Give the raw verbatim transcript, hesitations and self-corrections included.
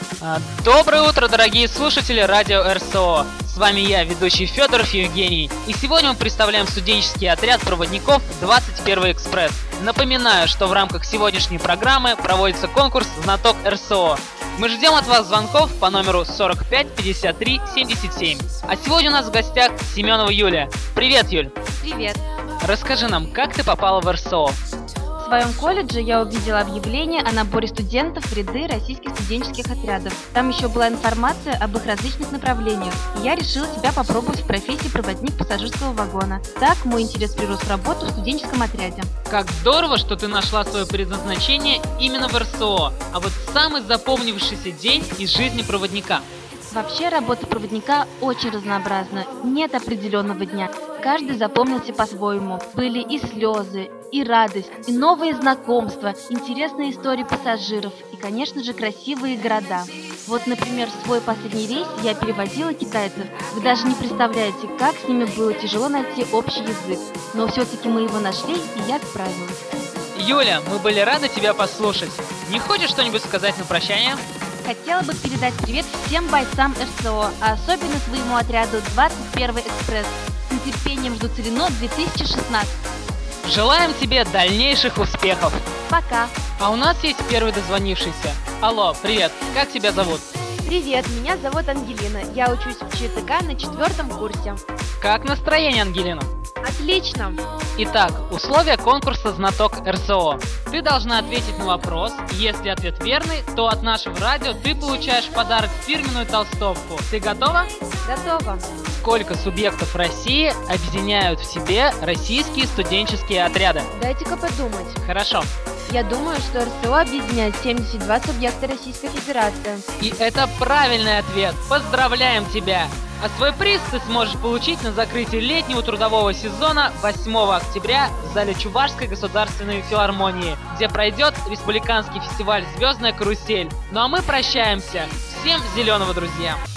А, Доброе утро, дорогие слушатели радио эр эс о. С вами я, ведущий Федоров Евгений. И сегодня мы представляем студенческий отряд проводников двадцать первый экспресс. Напоминаю, что в рамках сегодняшней программы проводится конкурс «Знаток эр эс о». Мы ждем от вас звонков по номеру сорок пять пятьдесят три семьдесят семь. А сегодня у нас в гостях Семенова Юля. Привет, Юль. Привет. Расскажи нам, как ты попала в эр эс о? В своем колледже я увидела объявление о наборе студентов в ряды российских студенческих отрядов. Там еще была информация об их различных направлениях. И я решила себя попробовать в профессии проводник пассажирского вагона. Так мой интерес прирос в работу в студенческом отряде. Как здорово, что ты нашла свое предназначение именно в эр эс о. А вот самый запомнившийся день из жизни проводника? Вообще работа проводника очень разнообразна. Нет определенного дня. Каждый запомнился по-своему. Были и слезы, и радость, и новые знакомства, интересные истории пассажиров и, конечно же, красивые города. Вот, например, в свой последний рейс я переводила китайцев. Вы даже не представляете, как с ними было тяжело найти общий язык. Но все-таки мы его нашли, и я справилась. Юля, мы были рады тебя послушать. Не хочешь что-нибудь сказать на прощание? Хотела бы передать привет всем бойцам эр эс о, а особенно своему отряду двадцать первый экспресс. С нетерпением жду Целино две тысячи шестнадцать. Желаем тебе дальнейших успехов. Пока. А у нас есть первый дозвонившийся. Алло, привет, как тебя зовут? Привет, меня зовут Ангелина. Я учусь в че тэ ка на четвертом курсе. Как настроение, Ангелина? Отлично. Итак, условия конкурса «Знаток эр эс о». Ты должна ответить на вопрос. Если ответ верный, то от нашего радио ты получаешь в подарок фирменную толстовку. Ты готова? Готово. Сколько субъектов России объединяют в себе российские студенческие отряды? Дайте-ка подумать. Хорошо. Я думаю, что эр эс о объединяет семьдесят два субъекта Российской Федерации. И это правильный ответ. Поздравляем тебя! А свой приз ты сможешь получить на закрытии летнего трудового сезона восьмого октября в зале Чувашской государственной филармонии, где пройдет республиканский фестиваль «Звездная карусель». Ну а мы прощаемся. Всем зеленого, друзья!